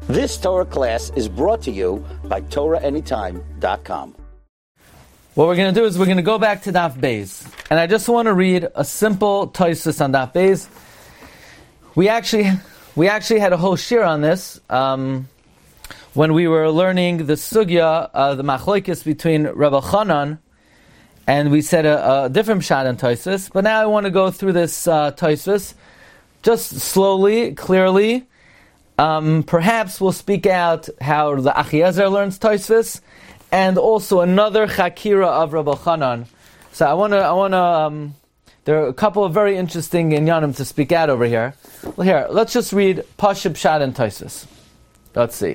This Torah class is brought to you by TorahAnytime.com. What we're going to do is we're going to go back to Daf Beis. And I just want to read a simple Tosfos on Daf Beis. We actually had a whole shir on this when we were learning the sugya, the machlokes between Rebbe Chanan, and we said a different pshat in Tosfos. But now I want to go through this Tosfos just slowly, clearly. Perhaps we'll speak out how the Achiezer learns Tosfos, and also another Chakira of Rabbi Chanan. So I want to. There are a couple of very interesting inyanim to speak out over here. Well, here, let's just read Pashut Pshat and Tosfos. Let's see.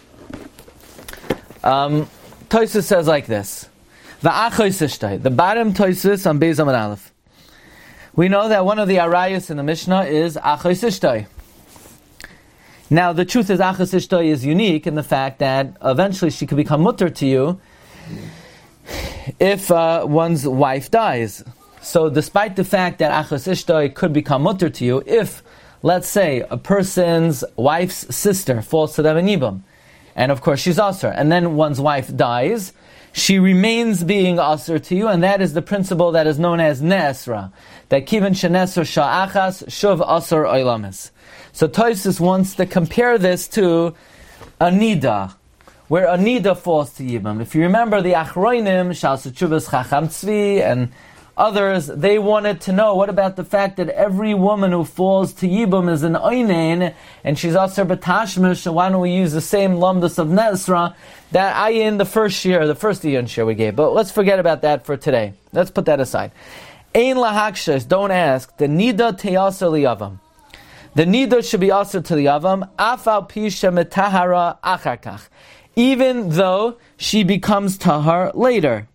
Tosfos says like this: the bottom Tosfos on Beis Amud Aleph. We know that one of the arayos in the Mishnah is Achos Ishtay. Now, the truth is, Achos Ishtay is unique in the fact that eventually she could become mutter to you if one's wife dies. So, despite the fact that Achos Ishtay could become mutter to you, if, let's say, a person's wife's sister falls to them in Yibam, and of course she's Asr, and then one's wife dies, she remains being Asr to you, and that is the principle that is known as Ne'esra, that Kivan Shenesra Sha'achas Shuv Asr Oilamis. So Tosfos wants to compare this to a nida, where a nida falls to Yibam. If you remember the Achroinim, Shal Chuvas Chacham Tzvi, and others, they wanted to know, what about the fact that every woman who falls to Yibam is an Oinen, and she's Asr B'Tashmish, so why don't we use the same Lamdas of Nesra that Ayin, the first Ayin share we gave. But let's forget about that for today. Let's put that aside. Ein Lahakshas, don't ask, the Nida Te'asar Liyavam. The nida should be also to the yavam, afal pisha metahara acharkach, even though she becomes tahar later.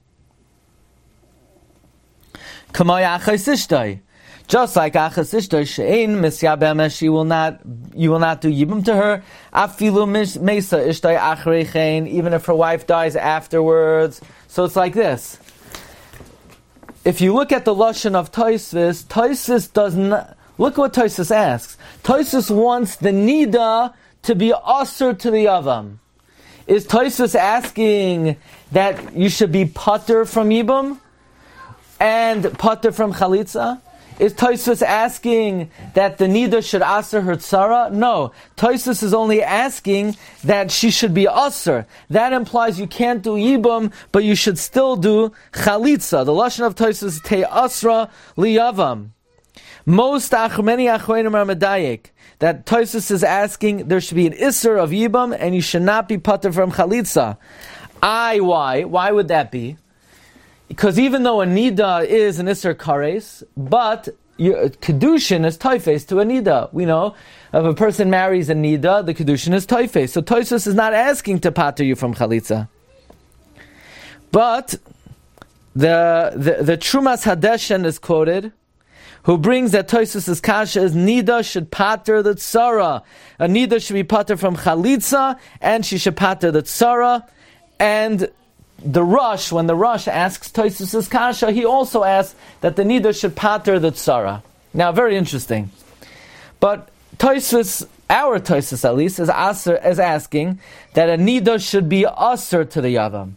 Kamay achos ishtay, just like achos ishtay, she'ein misyabem, you will not do yibum to her. Afilu mesa ishtay achreichein, even if her wife dies afterwards. So it's like this. If you look at the lashon of Tosfos does not. Look what Tosfos asks. Tosfos wants the nida to be asr to the yavam. Is Tosfos asking that you should be pater from yibum and pater from chalitza? Is Tosfos asking that the nida should asr her tzara? No. Tosfos is only asking that she should be asr. That implies you can't do yibum, but you should still do chalitza. The lashon of Tosfos is te asra liyavam. Many achronim are medayik that Tosfos is asking there should be an isser of yibam and you should not be pater from chalitza. Why? Why would that be? Because even though a nida is an isser kares, but kedushin is toifes to a nida. We know if a person marries a nida, the kedushin is toifes. So Tosfos is not asking to pater you from chalitza. But the Trumas Hadeshen is quoted, who brings that Tosfos' kasha is nida should pater the tzara. A nida should be pater from chalitza, and she should pater the tzara. And the Rosh, when the Rosh asks Tosfos' kasha, he also asks that the nida should pater the tzara. Now, very interesting. But Tosfos, our Tosfos at least, is asking that a nida should be asr to the yavam.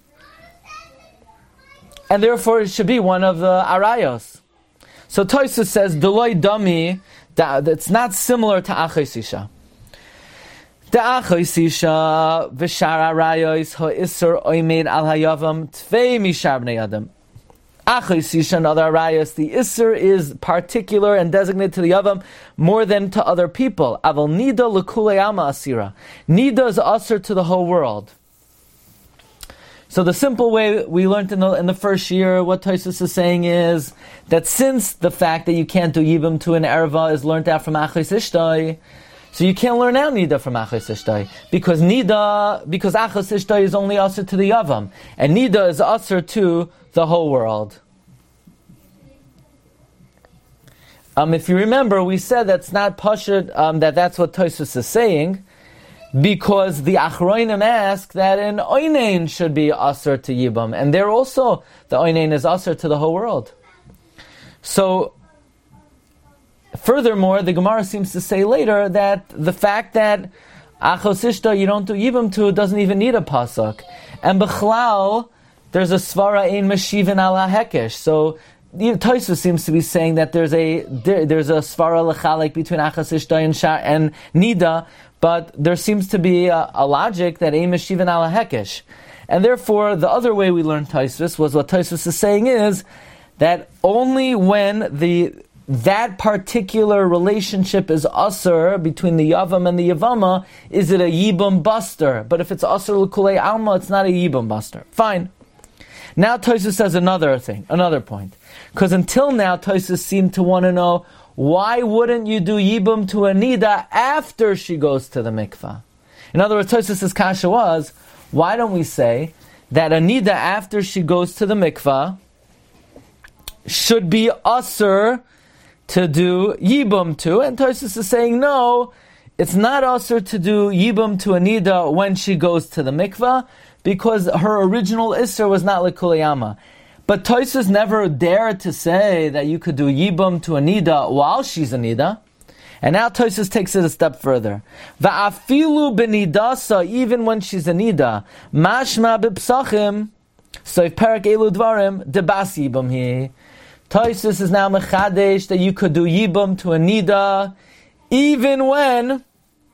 And therefore it should be one of the arayos. So Tosfos says, Deloy Dami, that it's not similar to Achos Isha. The Achos Isha, V'shar Arayos, Ha'isur Oimed Al Hayavam, Tvei Mishar Bnei Adam. Achos Isha and other Arayos, the Isur is particular and designated to the Yavam more than to other people. Aval Nida L'kulei Alma Asira. Nida is Asur to the whole world. So the simple way we learned in the first year, what Tosfos is saying is that since the fact that you can't do yibum to an erva is learned out from Achos Ishtay, so you can't learn out nida from Achos Ishtay because Achos Ishtay is only asr to the yavam, and nida is asr to the whole world. If you remember, we said that's not pashut, that's what Tosfos is saying. Because the Achroinim ask that an Oinein should be Asr to Yibam. And they're also, the Oinein is Asr to the whole world. So, furthermore, the Gemara seems to say later that the fact that Achos ishta, you don't do yibum to, doesn't even need a pasuk. And b'chlal, there's a svara ein meshivin ala hekesh. So Tosfos seems to be saying that there's a svara lechalek between achos ishta and nida, but there seems to be a logic that ein meshivin ala hekesh. And therefore, the other way we learned Tosfos was what Tosfos is saying is that only when that particular relationship is asur between the yavam and the yavama, is it a yibum buster. But if it's asur l'kulei alma, it's not a yibum buster. Fine. Now Tosfos says another point. Because until now, Tosfos seemed to want to know, why wouldn't you do yibum to a nida after she goes to the mikvah? In other words, Tosfos' kasha was, why don't we say that a nida after she goes to the mikvah should be asur to do yibum to? And Tosfos is saying, no, it's not asur to do yibum to a nida when she goes to the mikvah, because her original isser was not l'kuleyama. But Tosfos never dared to say that you could do yibum to a nida while she's a nida. And now Tosfos takes it a step further. Va'afilu b'nidasa, even when she's a nida, mashma b'psachim, so if perak elu dvarim, debas yibum hi. Tosfos is now mechadesh that you could do yibum to a nida even when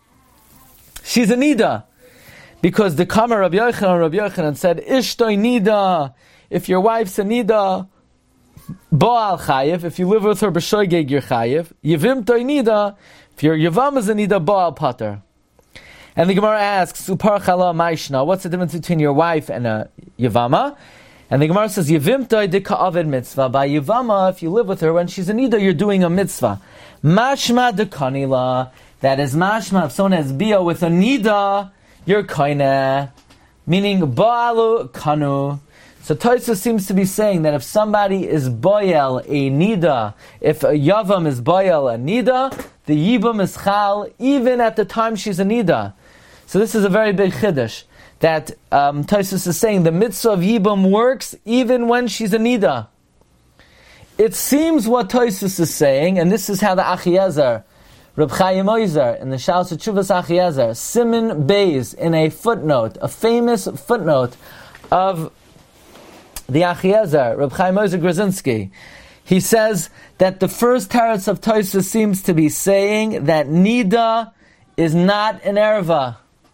she's a nida. Because the Kamar Rabbi Yochanan said, Ishtoi nida, if your wife's a nida, Bo'al chayiv, if you live with her b'shoigeg you're chayiv. Yivim toi nida, if your yavam is a nida, Bo'al pater. And the Gemara asks, Upar chala ma'ishna, what's the difference between your wife and a yavama? And the Gemara says, Yivim toi de ka'aved mitzvah. By yavama, if you live with her when she's a nida, you're doing a mitzvah. Mashma de kanila, that is mashma, if someone has bia with a nida, you're koine, meaning ba'alu kanu. So Tosfos seems to be saying that if somebody is boyel a nida, if a yavam is boyel a nida, the yibum is chal even at the time she's a nida. So this is a very big chiddush, that Tosfos is saying the mitzvah of yibum works even when she's a nida. It seems what Tosfos is saying, and this is how the Achiezer, Reb Chaim Oizer, in the Shalos Tshuvas Achiezer, Siman Beis, in a footnote, a famous footnote of the Achiezer, Reb Chaim Oizer Grzinski, he says that the first teretz of Tosfos seems to be saying that nida is not an erva.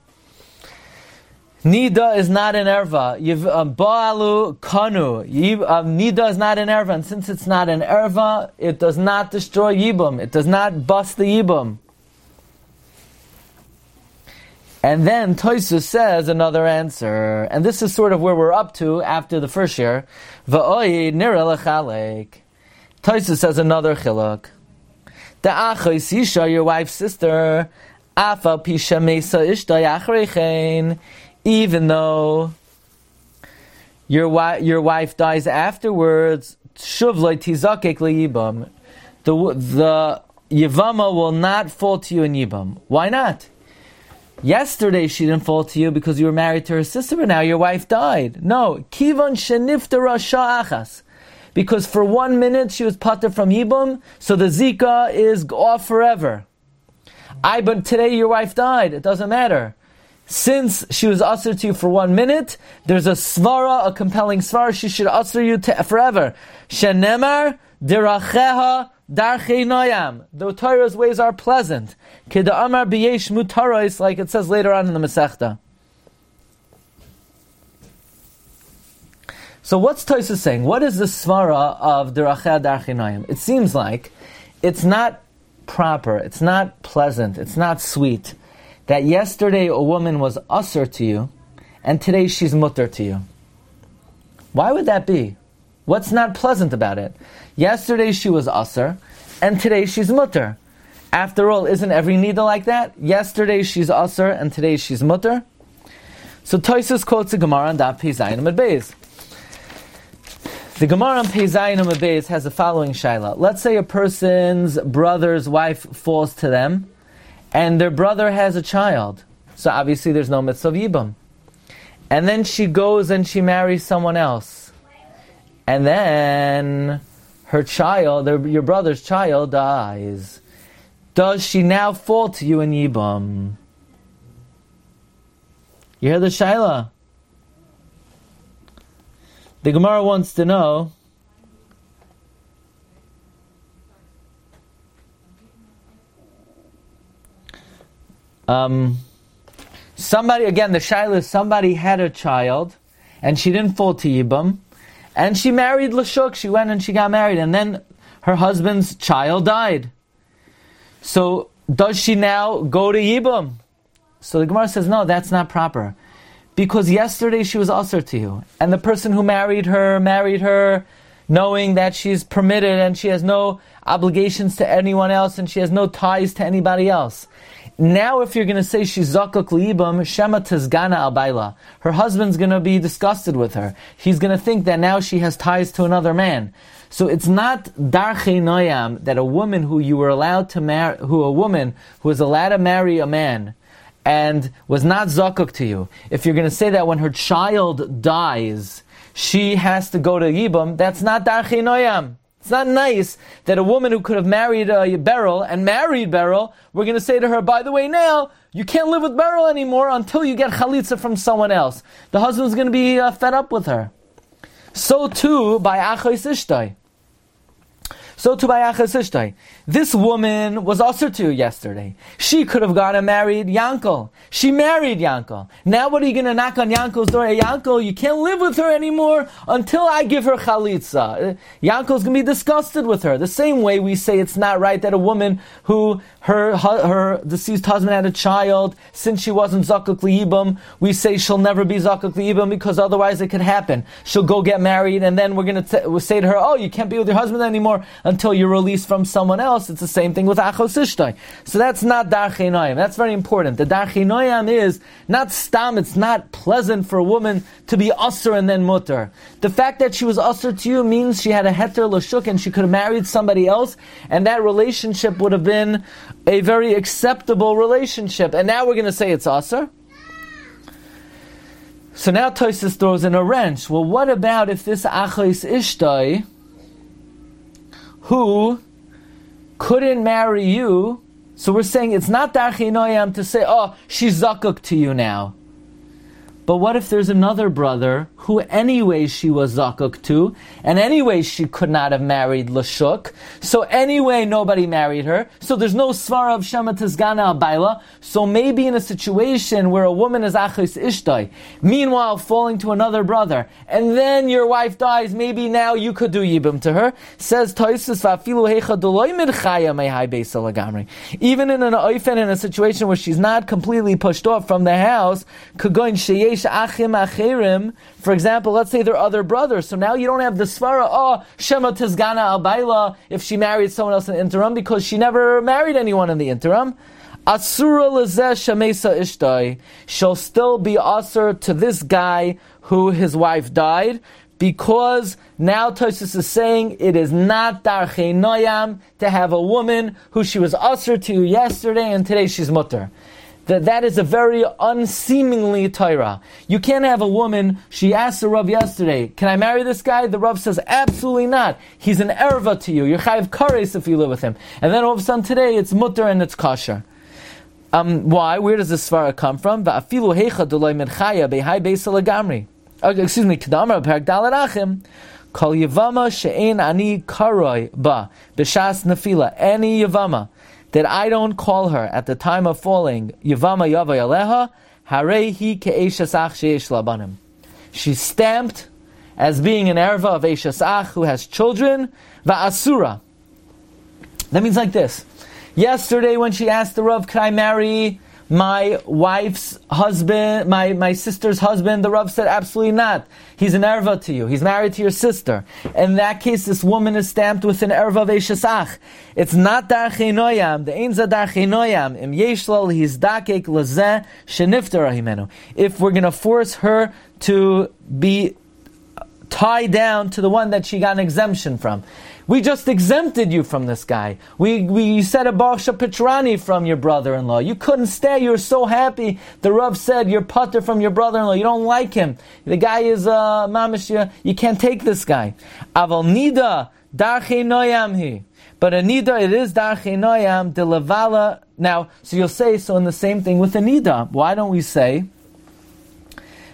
Nida is not an erva. Ba'alu kanu. Nida is not an erva, and since it's not an erva, it does not destroy yibum. It does not bust the yibum. And then Tosfos says another answer, and this is sort of where we're up to after the first year. Va'oi nira lechalek. Tosfos says another chiluk. Da'achos isha, your wife's sister, afa pisha mesa ishtay achreichein. Even though your wife dies afterwards, shuv lo tizakek liyibam, the yivama will not fall to you in yibam. Why not? Yesterday she didn't fall to you because you were married to her sister, but now your wife died. No, kivan sheniftara sha'achas, because for 1 minute she was pater from yibam, so the zika is off forever. But today your wife died. It doesn't matter. Since she was usher to you for 1 minute, there's a svara, a compelling svara, she should usher you forever. Shenemar diracheha darchei noyam. The Torah's ways are pleasant. Keda amar b'yesh mutaros, like it says later on in the Masechta. So what's Tosfos saying? What is the svara of diracheha darchei noyam? It seems like it's not proper, it's not pleasant, it's not sweet that yesterday a woman was usher to you, and today she's mutter to you. Why would that be? What's not pleasant about it? Yesterday she was usher, and today she's mutter. After all, isn't every nida like that? Yesterday she's usher, and today she's mutter. So Tosfos quotes the Gemara on Daf Pei Zayin Amud Beis. The Gemara on Pei Zayin Amud Beis has the following shaila. Let's say a person's brother's wife falls to them, and their brother has a child. So obviously there's no mitzvah of yibam. And then she goes and she marries someone else. And then her child, your brother's child, dies. Does she now fall to you in yibam? You hear the Shaila? The Gemara wants to know, somebody, again, the Shaila is somebody had a child, and she didn't fall to Yibam, and she married Lashuk, she went and she got married, and then her husband's child died. So, does she now go to Yibam? So the Gemara says, no, that's not proper. Because yesterday she was usher to you, and the person who married her knowing that she's permitted and she has no obligations to anyone else and she has no ties to anybody else. Now if you're going to say she's zakuk liibam, shema tizgana al baila, her husband's going to be disgusted with her. He's going to think that now she has ties to another man. So it's not darchei noyam that a woman who you were allowed to marry, who was allowed to marry a man and was not zakuk to you. If you're going to say that when her child dies, she has to go to Yibam, that's not darchei noyam. It's not nice that a woman who could have married Beryl and married Beryl, we're going to say to her, by the way, now, you can't live with Beryl anymore until you get chalitza from someone else. The husband's going to be fed up with her. So too by Achos Ishtay. This woman was also to you yesterday. She could have gone and married Yankel. She married Yankel. Now what are you going to knock on Yankel's door? Hey, Yankel, you can't live with her anymore until I give her chalitza. Yankel's going to be disgusted with her. The same way we say it's not right that a woman who her deceased husband had a child, since she wasn't zakuk liibam, we say she'll never be zakuk liibam because otherwise it could happen. She'll go get married and then we're going to say to her, oh, you can't be with your husband anymore until you're released from someone else. It's the same thing with Achos Ishtay. So that's not darchei noyam. That's very important. The darchei noyam is not stam, it's not pleasant for a woman to be usher and then mutter. The fact that she was usher to you means she had a heter l'shuk and she could have married somebody else, and that relationship would have been a very acceptable relationship. And now we're going to say it's usher? So now Tosfos throws in a wrench. Well, what about if this Achos Ishtay, who couldn't marry you, so we're saying it's not darchei noyam to say, oh, she's zakuk to you now. But what if there's another brother who anyway she was zakuk to, and anyway she could not have married Lashuk, so anyway nobody married her, so there's no svara of Shema Tizgana al Baila, so maybe in a situation where a woman is Achos Ishtay, meanwhile falling to another brother, and then your wife dies, maybe now you could do Yibam to her. Says Tosfos, Va'afilu heicha d'lo midchaya mehai beisa lagamri. Even in an oifen, in a situation where she's not completely pushed off from the house, kagoin sheyesh achim acherim, for example, let's say they're other brothers, so now you don't have the svara, oh, Shema Tizgana al Baila, if she married someone else in the interim, because she never married anyone in the interim. Asura lezeh shemesa ishtay, she'll still be asur to this guy who his wife died, because now Tosfos is saying it is not darchei noyam to have a woman who she was asur to yesterday and today she's mutter. That is a very unseemingly Torah. You can't have a woman, she asked the Rav yesterday, can I marry this guy? The Rav says, absolutely not. He's an erva to you. You're chayiv kares if you live with him. And then all of a sudden today, it's mutter and it's kosher. Why? Where does this svara come from? Va'afilu heicha d'lo midchaya behai beisa lagamri. Excuse me, Kedamar Perek Dalet Achim. Kol yavama she'ein ani karoi ba b'shas nefila. Any yavama that I don't call her at the time of falling, Yavama Yavay Aleha, Harehi Ke'eshas Ach Sheyesh Labanim. She's stamped as being an erva of Eishas Ach who has children, Va'asura. That means like this. Yesterday when she asked the Rav, can I marry my wife's husband, my sister's husband, the Rav said, absolutely not. He's an erva to you. He's married to your sister. In that case, this woman is stamped with an erva of Eishas Ach. It's not darchei noyam. The ein za darchei noyam. Im yesh lo hizdakek lezeh sheniftara himenu. If we're going to force her to be tied down to the one that she got an exemption from. We just exempted you from this guy. We said a barsha pitrani from your brother-in-law. You couldn't stay. You were so happy. The Rav said you're putter from your brother-in-law. You don't like him. The guy is mamish. You can't take this guy. Aval nida darchei noyam hi. But a nida, it is darchei noyam de levala. Now, so you'll say so in the same thing with a nida. Why don't we say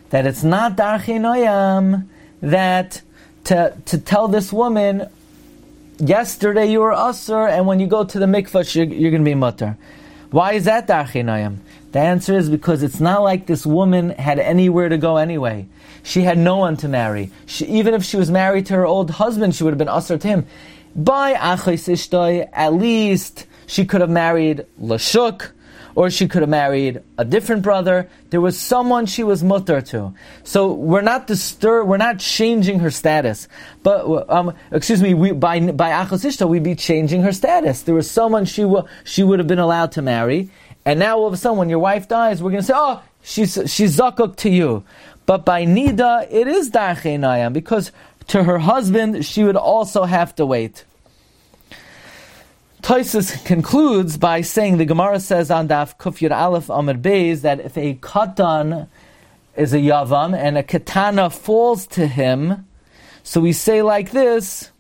that it's not Darchei Noyam that to tell this woman, yesterday you were Asur, and when you go to the mikvah, you're going to be Mutter. Why is that Darchei Noyam? The answer is because it's not like this woman had anywhere to go anyway. She had no one to marry. Even if she was married to her old husband, she would have been Asur to him. By Achos Ishtoi, at least she could have married Lashuk, or she could have married a different brother. There was someone she was mutter to. So we're not disturbed, we're not changing her status. But, by Achos Ishtoi, we'd be changing her status. There was someone she would have been allowed to marry. And now all of a sudden, when your wife dies, we're going to say, oh, she's zakuk to you. But by Nida, it is Darchei Noyam, because to her husband, she would also have to wait. Tosfos concludes by saying, the Gemara says on Daf Kuf Yud Aleph Amud Beis, that if a katan is a yavam and a katana falls to him, so we say like this,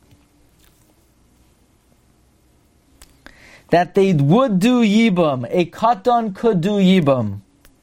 that they would do yibam. A katan could do yibam.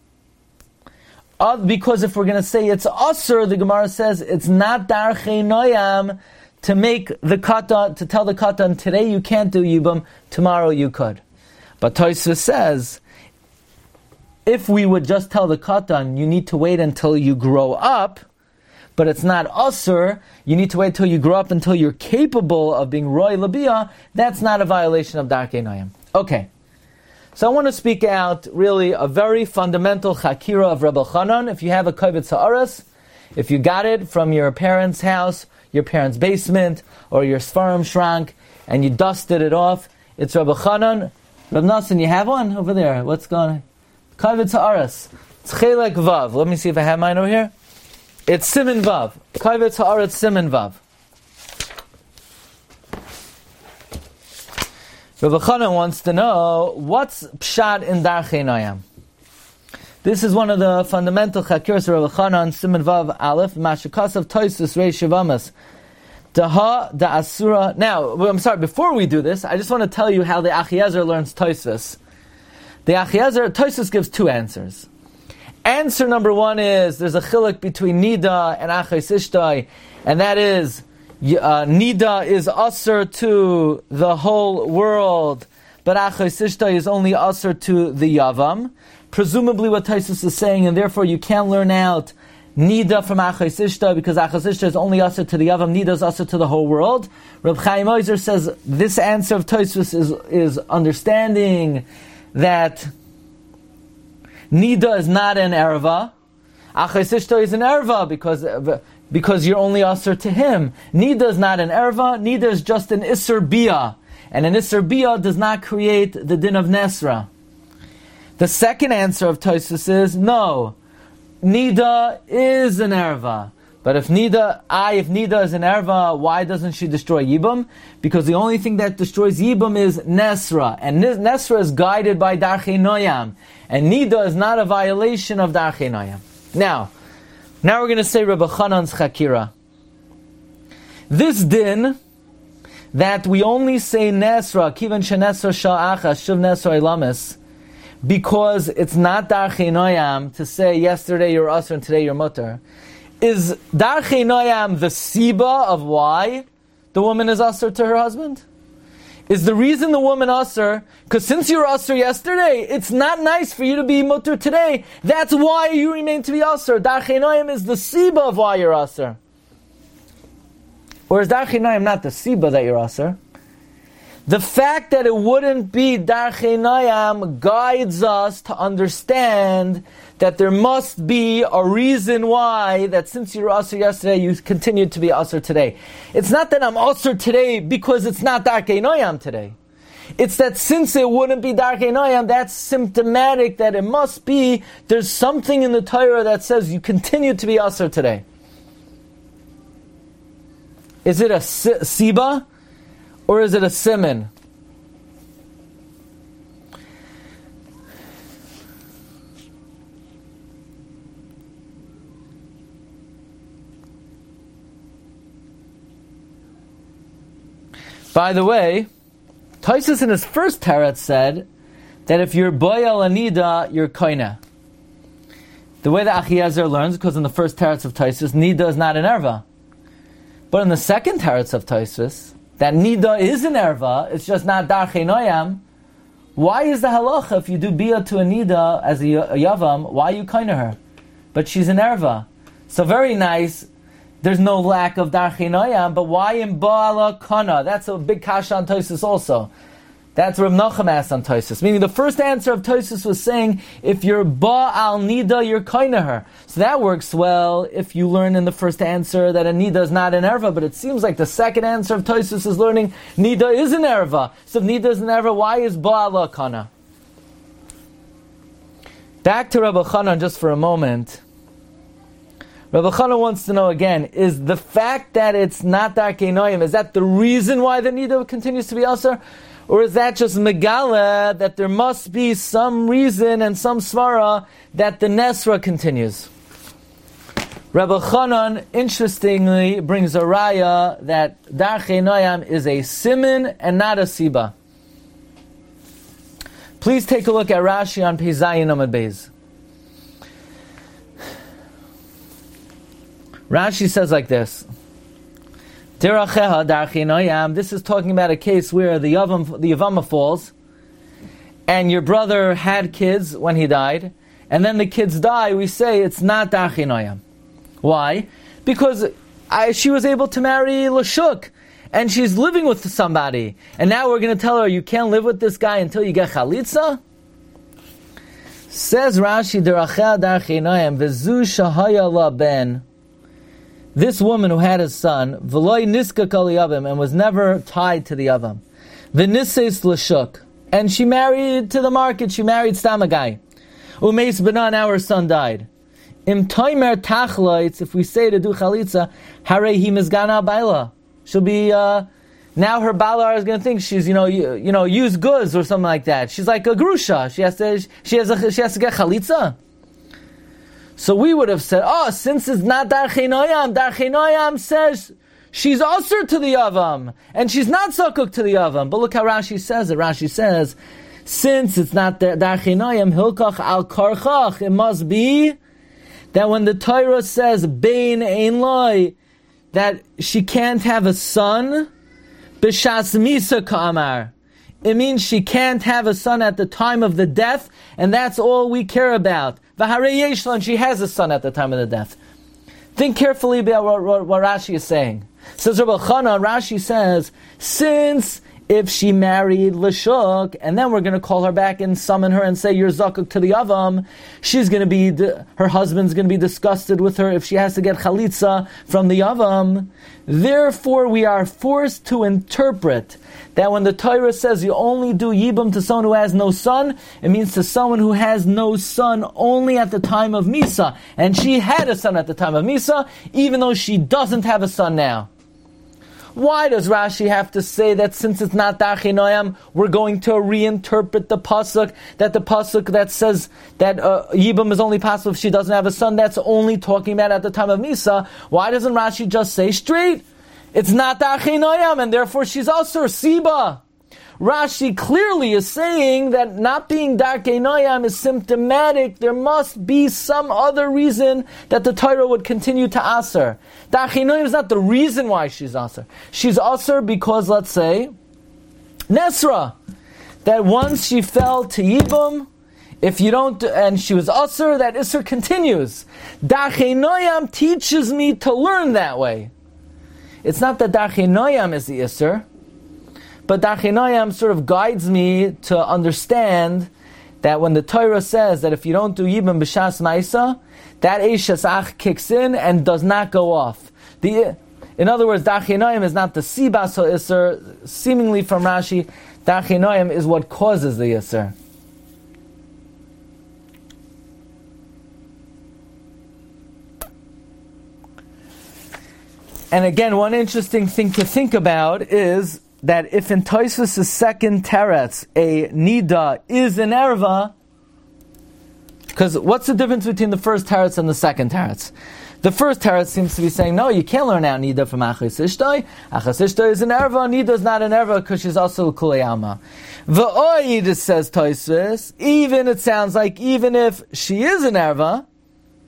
Because if we're going to say it's asur, the Gemara says it's not Darchei Noyam to make the katan, to tell the katan, today you can't do yibam, tomorrow you could. But Tosfos says, if we would just tell the katan, you need to wait until you grow up, but it's not asur, you need to wait till you grow up until you're capable of being roy labiyah, that's not a violation of Darchei Noyam. Okay. So I want to speak out really a very fundamental chakira of Rebbe Chanan. If you have a Kovetz Ha'aros, if you got it from your parents' house, your parents' basement, or your Sfarim shrank, and you dusted it off, it's Rebbe Chanan. Reb Nassan, you have one over there. What's going on? Kovetz Ha'aros. It's Chelek Vav. Let me see if I have mine over here. It's Siman Vav. Kovetz Ha'aros Siman Vav. Rebbe Chanan wants to know, what's pshat in Darchei Noyam? This is one of the fundamental chakiros of Rebbe Chanan, Siman Vav Aleph, Mashakasav Tosfos Reish Yavamas. Daha da Asura. Now, I'm sorry, before we do this, I just want to tell you how the Achiezer learns Tosfos. The Achiezer, Tosfos gives two answers. Answer number one is, there's a chiluk between Nida and Achos Ishtoi, and that is, Nida is asur to the whole world, but Achos Ishtoi is only asur to the Yavam. Presumably what Tosfos is saying, and therefore you can't learn out Nida from Achos Ishtoi, because Achos Ishtoi is only asur to the Yavam, Nida is asur to the whole world. Reb Chaim Ozer says this answer of Tosfos is understanding that Nida is not an erva, Achos Ishtoi is an erva, because you're only asur to him. Nida is not an erva, Nida is just an Isser Biyah. And an Isser Biyah does not create the din of Nesra. The second answer of Tosfos is, no, Nida is an erva. But if Nida is an erva, why doesn't she destroy Yibam? Because the only thing that destroys Yibam is Nesra. And Nesra is guided by Darchei Noyam. And Nida is not a violation of Darchei Noyam. Now we're going to say Rebbe Chanan's Chakira. This din, that we only say Nesra, Kivan Shenesra Sha'acha, Shuv Nesra Ilamis, because it's not Darchei Noyam to say yesterday you're Asr and today you're Mutter, is Darchei Noyam the Siba of why the woman is Asr to her husband? Is the reason the woman Asr, because since you were Asr yesterday, it's not nice for you to be Mutter today, that's why you remain to be Asr. Darchei Noyam is the Siba of why you're Asr. Or is Darchei Noyam not the Siba that you're Asr? The fact that it wouldn't be Darchei Noyam guides us to understand that there must be a reason why that since you were Asr yesterday, you continued to be Asr today. It's not that I'm Asr today because it's not Darchei Noyam today. It's that since it wouldn't be Darchei Noyam, that's symptomatic that it must be, there's something in the Torah that says you continue to be Asr today. Is it a Siba? Or is it a siman? By the way, Tosfos in his first teretz said that if you're boyal anida, you're koina. The way that Achiezer learns, because in the first teretz of Tosfos, Nida is not an erva. But in the second teretz of Tosfos, that Nida is an erva, it's just not Darchei Noyam. Why is the halacha, if you do bia to a Nida as a Yavam, why are you kind to her? But she's an erva. So very nice, there's no lack of Darchei Noyam, but why in Ba'ala Kana? That's a big kasha on Tosfos also. That's Rav Nachum asked on Tosfos. Meaning the first answer of Tosfos was saying, if you're Ba'al Nida, you're kind to her. So that works well if you learn in the first answer that a Nida is not an erva, but it seems like the second answer of Tosfos is learning Nida is an erva. So if Nida is an erva, why is Ba'ala Kana? Back to Rabbi Chanan just for a moment. Rabbi Chanan wants to know again, is the fact that it's not Darkei Noyam, is that the reason why the Nida continues to be Asur? Or is that just Megala, that there must be some reason and some svara that the Nesra continues? Rabbi Chanan, interestingly, brings a raya that Darchei Noyam is a siman and not a siba. Please take a look at Rashi on Pei Zayin Amud Beis. Rashi says like this. This is talking about a case where the Yavama falls, and your brother had kids when he died, and then the kids die, we say it's not Darchei Noyam. Why? Because she was able to marry Lashuk, and she's living with somebody, and now we're going to tell her you can't live with this guy until you get Chalitza? Says Rashi, Darchei Noyam, V'zu shahaya la ben. This woman who had a son, v'loy niska kol yavam, and was never tied to the yavam, v'nises l'shuk, and she married to the market. She married Stamagai. Umeis b'na, now her son died. Im toimer tachloitz, if we say to do chalitza, harei hi mizgana baila. She'll be now her balar is going to think she's used goods or something like that. She's like a grusha. She has to get chalitza. So we would have said, since it's not Darchei Noyam says she's asur to the Yavam, and she's not zakuk to the Yavam. But look how Rashi says it. Rashi says, since it's not Darchei Noyam, hilkach al karchach, it must be that when the Torah says, bein ein loy, that she can't have a son, b'shas misa ka'amar. It means she can't have a son at the time of the death, and that's all we care about. V'harei yeshlan, she has a son at the time of the death. Think carefully about what Rashi is saying. Says Rabbi Chana, Rashi says, since if she married Lashuk, and then we're going to call her back and summon her and say, you're zakuk to the Yavam, she's going to be, her husband's going to be disgusted with her if she has to get chalitza from the Yavam. Therefore, we are forced to interpret that when the Torah says you only do Yibam to someone who has no son, it means to someone who has no son only at the time of Misa. And she had a son at the time of Misa, even though she doesn't have a son now. Why does Rashi have to say that since it's not Darchei Noyam, we're going to reinterpret the pasuk that says that Yibam is only possible if she doesn't have a son? That's only talking about at the time of Misa. Why doesn't Rashi just say straight, it's not Darchei Noyam, and therefore she's also Siba? Rashi clearly is saying that not being Darkei Noyam is symptomatic. There must be some other reason that the Torah would continue to Asur. Darkei Noyam is not the reason why she's Asur. She's Asur because, let's say, Nesra, that once she fell to Yibam, if you don't, and she was Asur, that Isur continues. Darkei Noyam teaches me to learn that way. It's not that Darkei Noyam is the Isur, but Darchei Noyam sort of guides me to understand that when the Torah says that if you don't do Yibam b'shas Maisa, that Eishes Ach kicks in and does not go off. In other words, Darchei Noyam is not the Sibas HaIsser, seemingly from Rashi, Darchei Noyam is what causes the Isser. And again, one interesting thing to think about is that if in Tosfos' second teretz a nida is an erva, because what's the difference between the first teretz and the second teretz? The first teretz seems to be saying, no, you can't learn out nida from achas ishtoi. Achas ishtoi is an erva, nida is not an erva because she's also kulei alma. V'oid, says Tosfos, even it sounds like even if she is an erva,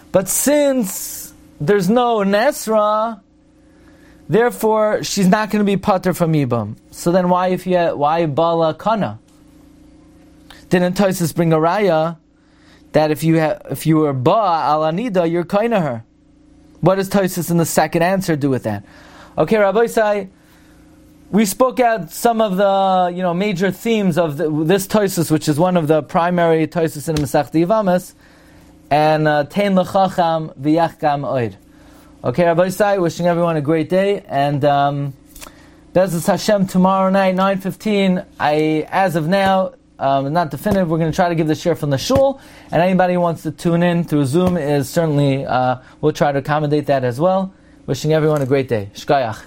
But since there's no Nesra, therefore she's not going to be pater from Yibam. So then why Bala Kana? Didn't Tosfos bring a raya that if you were Ba al Anida, you're kaina her? What does Tosfos in the second answer do with that? Okay, Rabbi Isai, we spoke out some of the major themes of this Tosfos, which is one of the primary Tosfos in Masechta Yevamos, and Tein L'Chacham V'Yachkam Oid. Okay, Rabbi Isai, wishing everyone a great day, and Be'ezus Hashem tomorrow night, 9:15. As of now, not definitive, we're going to try to give the share from the shul, and anybody who wants to tune in through Zoom is certainly, we'll try to accommodate that as well. Wishing everyone a great day. Shkayach.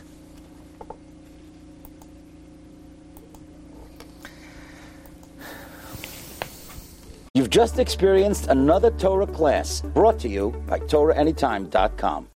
You've just experienced another Torah class brought to you by TorahAnytime.com.